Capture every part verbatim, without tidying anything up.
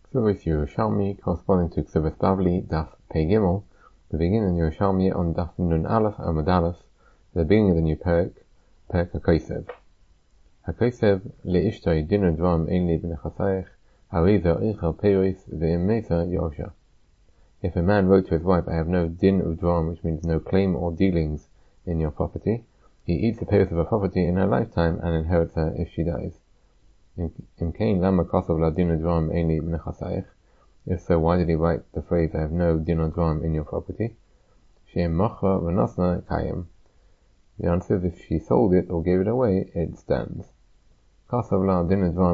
Ksubis Yerushalmi, corresponding to Ksubis Bavli, Daf Pei Gimel. We begin in Yerushalmi on Daf Nun Aleph Amud Aleph, the beginning of the new Perek, Perek HaKosev. HaKosev le'ishtoi din udvam ein li b'nechasayich, hariza eichel peiris ve'im mesa yosha. If a man wrote to his wife, I have no din udvam, which means no claim or dealings in your property, he eats the peiris of her property in her lifetime and inherits her if she dies. If so, why did he write the phrase, I have no din udvam in your property? The answer is, if she sold it or gave it away, it stands. If he wrote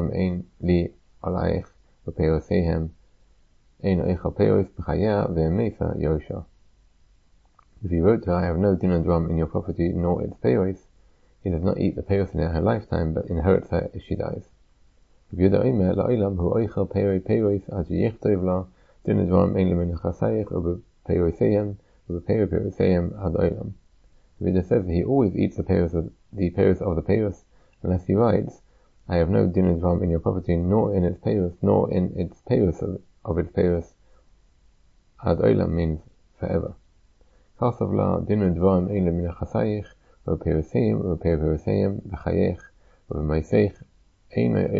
to her, I have no din udvam in your property, nor its peiros, he does not eat the peiros in her lifetime, but inherits her if she dies. If Yehuda Omer la'olam hu oichel peiroi peiros ad sheyichtov la din udvam ein li b'nechasayich u'b'peirosayim u'b'peiroi peirosayim ad olam. Yehuda says that he always eats the peiros of the peiros of the peiros, unless he writes, I have no din udvam in your property, nor in its peiros, nor in its peiros of, of its peiros. Ad olam means forever. Kasav la din udvam ein li b'nechasayich u'b'peirosayim u'b'peirosayim b'chayech u'b'maiseich. If he wrote,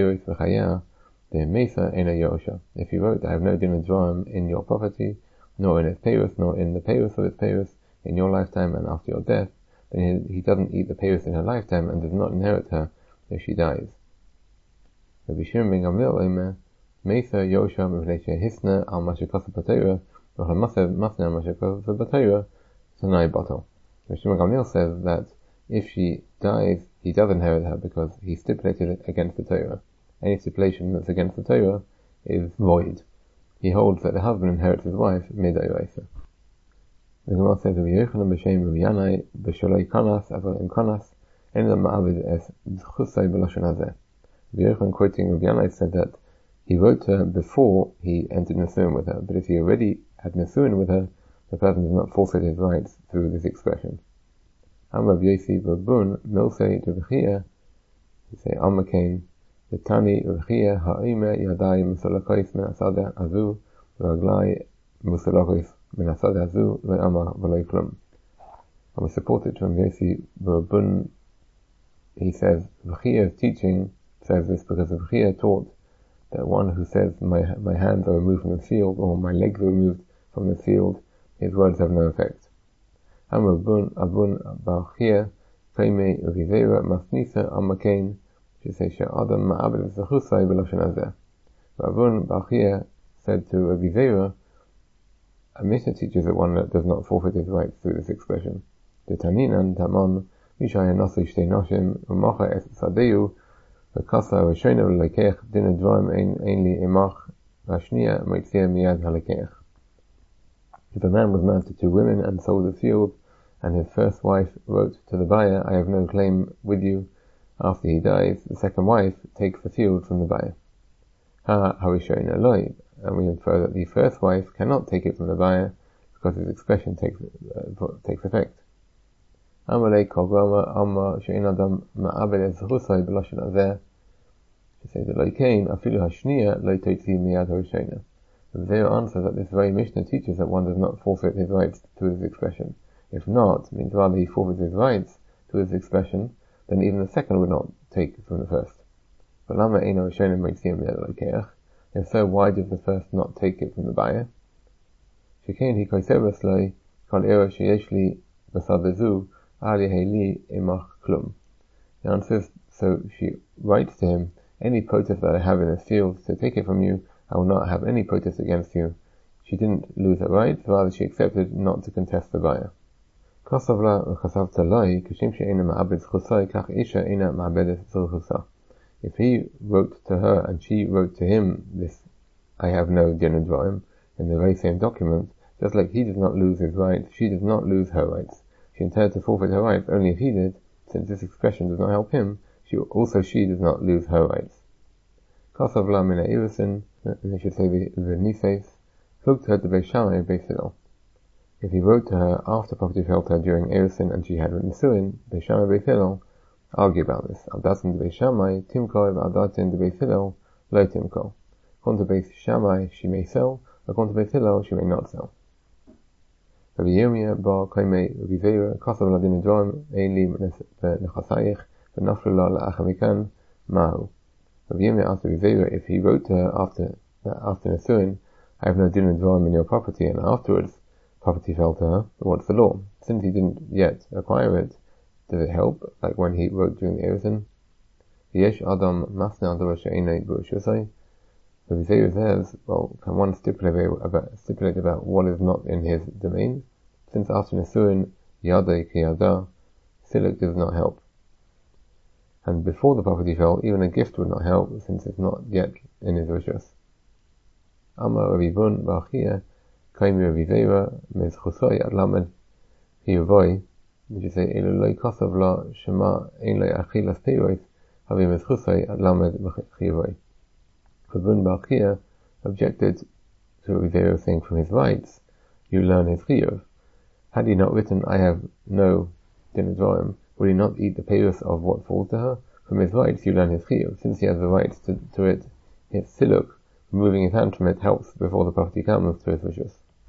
I have no din udvam in your property, nor in its peiros, nor in the peiros of its peiros, in your lifetime and after your death, then he, he doesn't eat the peiros in her lifetime and does not inherit her if she dies. Rabbi Shimon ben Gamliel Omer, Mesa Yosha Mevnei Hisna al Mashikosa B'Torah, V'Chol Masev Masna Mashikosa B'Torah, Tanai Bottle. Rabbi Shimon ben Gamliel says that if she dies, he does inherit her because he stipulated it against the Torah. Any stipulation that's against the Torah is void. He holds that the husband inherits his wife mid-Oreisa. The Gemara says, Rabbi Yochanan b'shem Rabbi Yanai b'sholoi kanas aval im kanas en la ma'avid es chusay b'lashon hazeh. Rabbi Yochanan, quoting Rabbi Yanai, said that he wrote to her before he entered Nisuin with her, but if he already had Nisuin with her, the person does not forfeit his rights through this expression. Am Rav Yosi Babun Milsei Revchia, he say Amakain, the Tani Revchia Ha'ime Yadai Musalakos Menasada Azu, Raglai Musalakos Menasada Azu, Ve'ama V'loi Klum. And we supported from Yosi Babun. He says Revchia's teaching says this because Revchia taught that one who says my my hands are removed from the field or my legs are removed from the field, his words have no effect. Abun Abun Ba'chia Kaime Rivera Masnisa Amakain, she says Sha'adam Ma'abed Zachusai B'Lashon Hazeh. Abun Ba'chia said to Rivera, a Mishnah teaches that one that does not forfeit his rights through this expression. The Taninan Tamam Mishaya Nasi Shtei Noshim Umacha Es Sadeu V'Kasa Rishona V'Lekeich Din Udvam Ein Ein Li Imach V'Ashniya Meitzia Miyad HaLekeich. If a man was married to two women and sold the field, and his first wife wrote to the buyer, I have no claim with you, after he dies, the second wife takes the field from the buyer. Ha harishona loi, and we infer that the first wife cannot take it from the buyer because his expression takes uh, takes effect. Amalei kol amma she'en adam ma'abed es zechusai b'lashon hazeh. She says that loikein afilu hashniya lo totzi miyad harishona. The Zera answers that this very Mishnah teaches that one does not forfeit his rights to his expression. If not, means rather he forfeits his rights to his expression, then even the second would not take from the first. If so, why did the first not take it from the buyer? The answer is, so she writes to him, any protest that I have in this field to take it from you, I will not have any protest against you. She didn't lose her rights, rather she accepted not to contest the buyer. If he wrote to her and she wrote to him this, I have no din udvam, in the very same document, just like he does not lose his rights, she does not lose her rights. She intended to forfeit her rights only if he did, since this expression does not help him, she also she does not lose her rights. Kasav la mina irisin, and they should say the Nises, looked her to Beis Shammai Beis Hillel. If he wrote to her after property fell to her during Erisin and she had Nisuin, Beis Shammai Beis Hillel argue about this. Al datin de Beis Shammai, Timko, Al datin de Beis Hillel, Lo Timko. According to Beis Shammai, she may sell. According to Beis Hillel, she may not sell. Rabbi Yirmiyah bar Kaimei Rabbi Zeira Kasav Ladin Dvarim Ein Li Nechasayich V'Naflu La La'achar Mikan Mahu. Rabbi Yirmiyah asked Rabbi Zeira if he wrote to her after after Nesuin, I have no din and dvarim in your property, and afterwards property fell to her, what's the law? Since he didn't yet acquire it, does it help, like when he wrote during the Erusin? Yesh Adam Masna Ador She'enei B'Rishusai. Rabbi Zeira says, well, can one stipulate about, stipulate about what is not in his domain? Since after Nesuin, Yadei Kiyada, Siluk does not help. And before the property fell, even a gift would not help, since it's not yet in his rishus. Amar Rabbi Bun Ba'achia, Kaimi Rabbi Zeira, Mez Chusoi Ad Lamed Hiyuvoi, which is say, Elu Loi Kosav La Shema Ein Loi Achilas Peiros, Havi Mez Chusoi Ad Lamed Hiyuvoi. Bun Ba'achia objected to Rabbi Zeira saying from his rights, you learn his chiyuv. Had he not written, I have no din dvarim, would he not eat the peiros of what falls to her? From his rights you learn his chiyuv. Since he has the rights to, to it, his siluk, removing his hand from it, helps before the property comes to his rishus.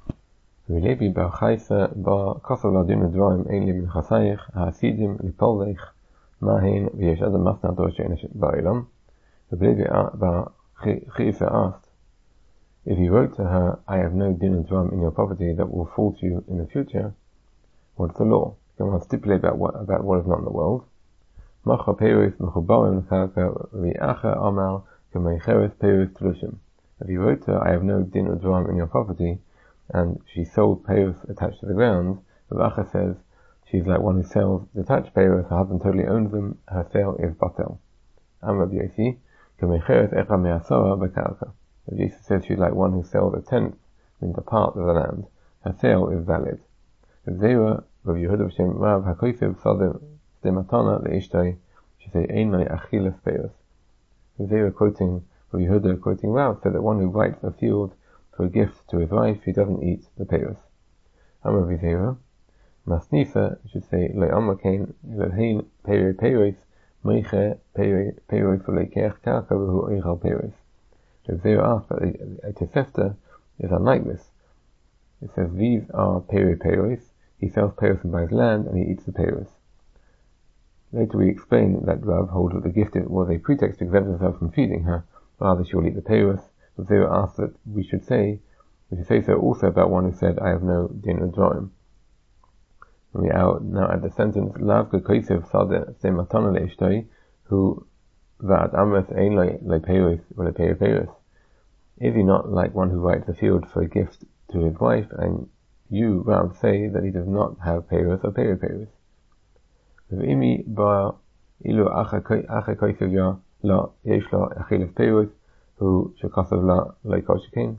Levi bar Chaisa bar Kasav Ladin Dvarim Ein Li Min Chasayich Hasidim Lipolech Mahin V'yesh Adam Masna Ador She'enei Ba'ilam. Levi bar Chaisa asked, if he wrote to her, I have no din and dvarim in your property that will fall to you in the future, what's the law? Can one stipulate about what, about what is not in the world? Macha Peiros Mechubarim L'Karka V'Acha Amal K'Meicheres Peiros Tlushim. If he wrote to her, I have no din or dvarim in your property, and she sold peiros attached to the ground, V'Acha says, she's like one who sells detached peiros, her husband totally owns them, her sale is batel. Am Rabbi Yossi, K'Meicheres Echa Me'asora B'Karka. Jesus says she's like one who sells a tenth, means a part of the land. Her sale is valid. Zeira, Rav Yehuda B'Shem Rav HaKosev Sadeh Stematana Le'ishtoi, she say Ein Loi Achilas Peiros. Zeira quoting Rav Yehuda quoting Rav said that one who writes a field for a gift to his wife, he doesn't eat the peiros. Amar Rav Zeira, Masnisa should say Loi Amar Kain Elohein Peirei Peiros Meiche Peirei Peiros V'Leikeach Karka V'Hu Eichal Peiros. Rav Zeira asked, but a Tosefta is unlike this. It says, these are Peirei Peiros. He sells peiros and buys land, and he eats the peiros. Later we explain that Rav holds that the gift was a pretext to exempt himself from feeding her, rather she will eat the peiros. Rav Zeira asked that we should say, we should say so also about one who said, I have no din or dvarim. We are now at the sentence, Lav K'Kosev Sadeh Stematana Le'ishtoi, who Va'at Amras Ein Loi Peiros V'Le Peirei Peiros. Is he not like one who writes a field for a gift to his wife, and you, Rav, say that he does not have peiros or peirei peiros? V'imi bar ilu acha kosev ya la yesh la achilas peiros hu shekasav la lo kol shekain.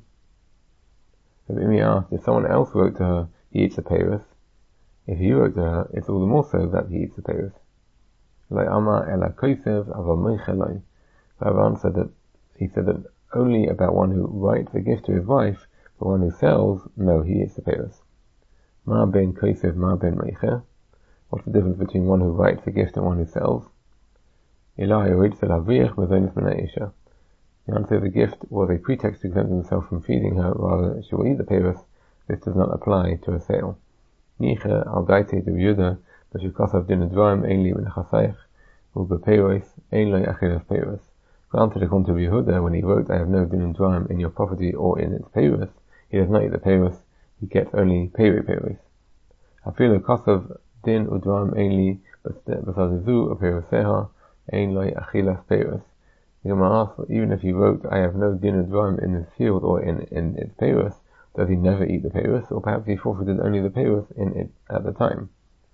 V'imi asked, if someone else wrote to her, he eats the peiros. If he wrote to her, it's all the more so that he eats the peiros. Lo amar ela kosev aval meiche lo. Rav answered that he said that only about one who writes a gift to his wife, but one who sells, no, he eats the peiros. Ma ben kosev, ma ben meicher. What's the difference between one who writes a gift and one who sells? Ilahi oritz el havriach mezonos b'nei isha. The answer, the gift was a pretext to exempt himself from feeding her, rather she will eat the peiros. This does not apply to a sale. Niche al daite de Yehuda, b'shukasav din dvarim ein li b'nechasayich, u'b'peiros ein lo achilas peiros. Granted, according to Yehuda, when he wrote, I have no din and dvarim in your property or in its peiros, he does not eat the peiros, he gets only peirei peiros. Afilu kosav din udvarim ein li b'sazizu peiroseha ein lo achilas peiros. The Gemara asks, even if he wrote, I have no din and dvarim in this field or in, in its peiros, does he never eat the peiros, or perhaps he forfeited only the peiros in it at the time?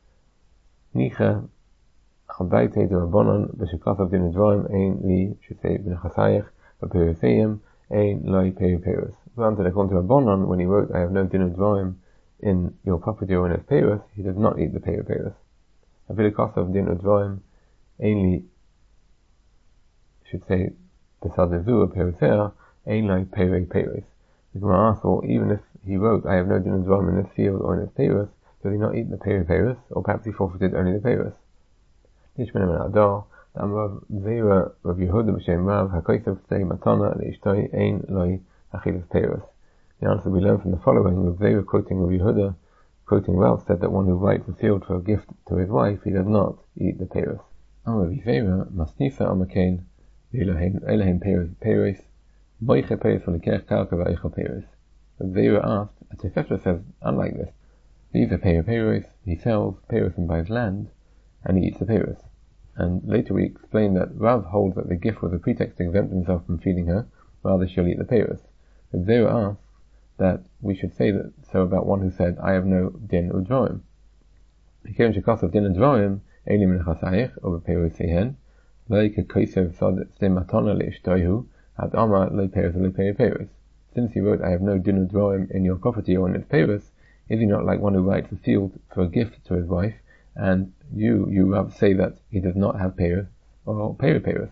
Nicha al daite de Rabbanon b'shekasav din dvarim ein li should say b'nechasayich b'peiroseim ein lo peirei peiros. Granted, according to Rabbanon, when he wrote, I have no din dvarim in your property or in its peiros, he does not eat the peirei peiros. Afilu kosav din dvarim ein li should say b'sadezu peiroseha ein lo peirei peiros. The Gemara asks, well, even if he wrote, I have no din dvarim in this field or in its peiros, does he not eat the peirei peiros, or perhaps he forfeited only the peiros? Nishman ben Adar, Amrav Zera Rav Yehuda b'Shem Rav HaKosav Stei Matana Leishtoi Ein Loi Achilas Peiros. The answer we learn from the following. Rav Zera quoting Rav Yehuda, quoting Rav, said that one who writes a field for a gift to his wife, he does not eat the Peiros. Amrav Zera Masnisa Amakain Elohim Elohim Peiros Peiros Moiche Peiros V'Likech Karka V'Eichel Peiros. Rav Zera asked, a Tosefta says unlike this. These are Peiros Peiros. He sells Peiros and buys land, and he eats the Peiros. And later we explained that Rav holds that the gift was a pretext to exempt himself from feeding her, rather she'll eat the Peiros. Rav Zera asks that we should say that so about one who said, I have no din udvarim. Because of din udvarim, eili min chasayich, or Peiros sehen, lo kekosev sod ste matana leishtoihu, ad amar lo Peiros lo Peiros. Since he wrote, I have no din udvarim in your property or in its Peiros, is he not like one who writes a field for a gift to his wife, and you, you Rav, say that he does not have Peiros or Peiros Peiros?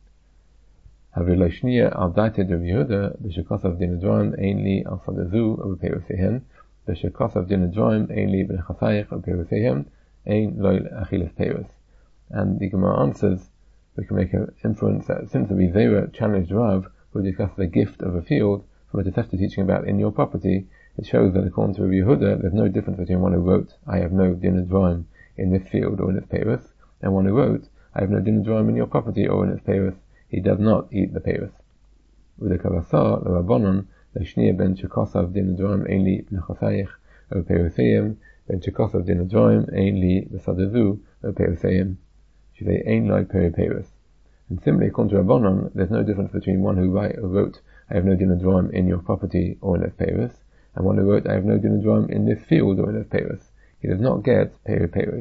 Havilo shniya al dated Rav Yehuda b'shekos din udvarim ein li al sadazu or Peiros sehen, b'shekos din udvarim ein li b'nechasayich or Peiros sehen, ein lo achilas Peiros. And the Gemara answers, we can make an inference that since the Rav Zera challenged Rav, who discussed the gift of a field from a Tosefta teaching about in your property, it shows that according to Rav Yehuda, there's no difference between one who wrote, I have no din udvarim in this field or in its Peiros, and one who wrote, I have no din udvarim in your property or in its Peiros, he does not eat the Peiros. With the Kavasar, the Rabbanon, the Shniya ben Shekosav din udvarim ein li b'nechasayich or Peirosayim, ben Shekosav din udvarim ein li b'sadazu or Peirosayim. She say ein lo Peiros. And similarly, according to Rabbanon, there's no difference between one who write or wrote, I have no din udvarim in your property or in its Peiros, and one who wrote, I have no din udvarim in this field or in its Peiros. He does not get Peiros Peiros.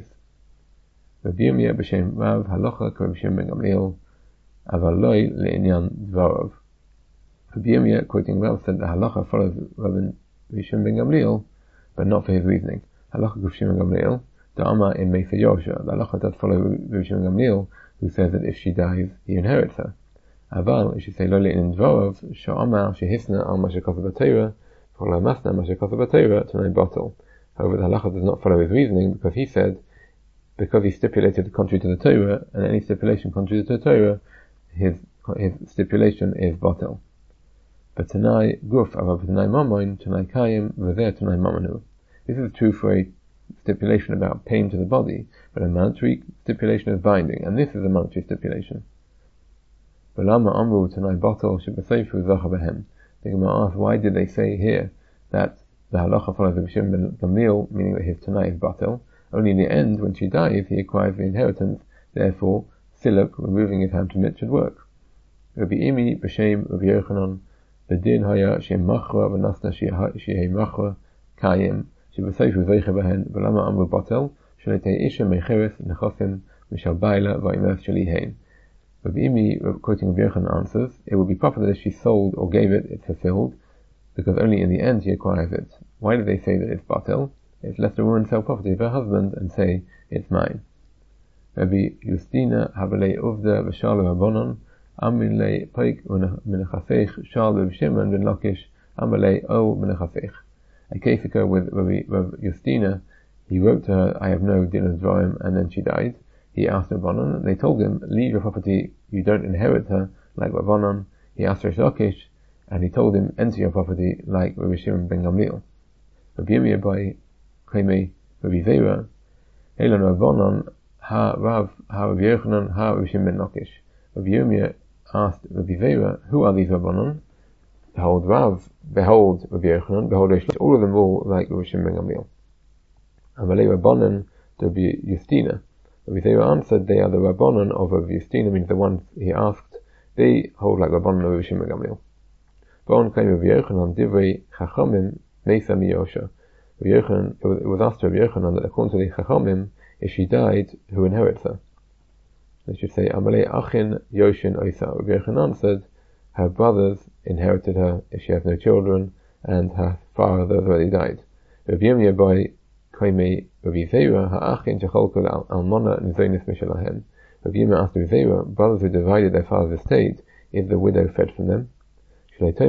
Rabbi Yirmiyah b'Shem Rav halacha k'Rav Shimon ben Gamliel aval loi le'inyan dvarav. Rabbi Yirmiyah, quoting Rav, said that halacha follows Rabbi Shimon ben Gamliel, but not for his reasoning. Halacha k'Rav Shimon ben Gamliel da'ama in Meisa Yosha. The halacha does follow Rabbi Shimon ben Gamliel, who says that if she dies, he inherits her. Aval, it should say lo le'inyan dvarav sha'amar shehisna al ma shekosav b'Torah v'chol ha'masna ma shekosav b'Torah t'nai batel. However, the halacha does not follow his reasoning, because he said, because he stipulated contrary to the Torah, and any stipulation contrary to the Torah, his his stipulation is batel. But Tanai guf avav Tanai mamoin, Tanai kayim, v'zer Tanai mamanu. This is true for a stipulation about pain to the body, but a monetary stipulation is binding, and this is a monetary stipulation. V'lama amru Tanai batel shebaseifu zacha b'hem. The Gemara asks, why did they say here that the halacha follows Rabbi Shimon ben Gamliel, meaning that his Tanai is batel? Only in the end, when she dies, he acquires the inheritance. Therefore, siluk, removing his hand from it, should work. Rabbi Imi b'Shem Rabbi Yochanan b'din haya she'em machra v'nasna she'em machra kayim she'b'seifu zeicha b'hen v'lama amru batel shalei isha mecheres nechosim mishal baila v'imers shalihein. Rabbi Imi, quoting Rabbi Yochanan, answers, it would be proper that if she sold or gave it, it's fulfilled, because only in the end he acquires it. Why do they say that it's batel? It's lest a woman sell property of her husband and say, it's mine. Rabbi Justina habalei uvda v'shalu habonon amilei poik menachasech shal Rabbi Shimon ben Lakish amalei o menachasech. A case occurred with Rabbi, Rabbi Justina. He wrote to her, I have no din udvarim, and then she died. He asked Rabbanon, they told him, leave your property, you don't inherit her, like Rabbanon. He asked Rish Lakish, and he told him, enter your property, like Rabbi Shimon ben Gamliel. Rabbi Yirmiyah by Kaimei Rabbi Zera, Elon Rabbanon, ha Rav, ha Rabbi Yochanan, ha Rabbi Shimon ben Lakish. Rabbi Yirmiyah asked Rabbi Zera, who are these Rabbanon? Behold Rav, behold Rabbi Yochanan, behold Rish Lakish, all of them all like Rabbi Shimon ben Gamliel. Amalei Rabbanon to Rabbi Justina. Rabbi Zera answered, they are the Rabbanon of Rabbi Justina, means the ones he asked, they hold like Rabbanon of Rabbi Shimon ben Gamliel. Bon came Rabbi Yochanan, divrei chachamim, meisa miyosha. Rabbi Yochanan, it was asked to Rabbi Yochanan that according to the chachamim, if she died, who inherits her? They should say, Amalei achin yoshin oisa. Rabbi Yochanan answered, her brothers inherited her if she has no children, and her father has already died. Rabbi Yirmiyah by Kaimei Rabbi Zera, ha'achin shecholkul almona nizonis mishalahem. Rabbi Yirmiyah asked Rabbi Zera, brothers who divided their father's estate, is the widow fed from them? Perhaps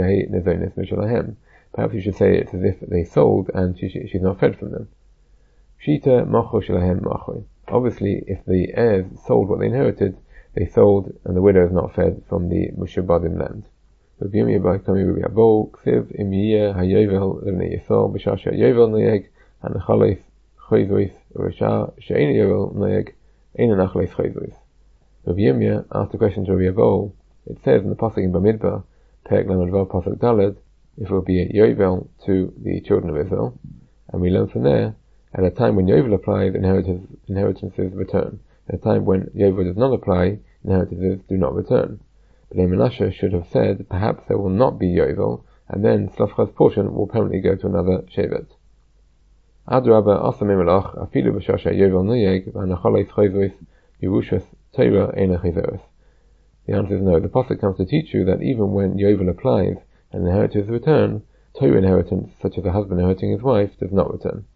you should say it's as if they sold and she, she, she's not fed from them. Shita macho shelahem macho. Obviously, if the heirs sold what they inherited, they sold, and the widow is not fed from the mushabadim land. Rabbi Yirmiyah bar Kami Rabbi Abo Ksiv Im Yiyeh Hayovel Levnei Yisrael B'Shah She'Yovel Noyeg Hanachaleis Choyzois B'Shah She'ein Yovel Noyeg Ein Hanachaleis Choyzois. Rabbi Yirmiyah asked a question to Rabbi Abo. It says in the pasuk in Bamidbar, Perek Lamed Vav pasuk Daled, if it would be a Yovel to the children of Israel, and we learn from there, at a time when Yovel applies, inheritance, inheritances return. At a time when Yovel does not apply, inheritances do not return. But Menashe should have said, perhaps there will not be Yovel, and then Slafcha's portion will permanently go to another Shevet. Adrabah Asa Memelach Afilu B'Shah She'Yovel Noyeg V'Hanachaleis Choyzois Yerushas Torah Ein Chizeres. The answer is no. The pasuk comes to teach you that even when Yovel applies and inheritance return, Torah inheritance, such as a husband inheriting his wife, does not return.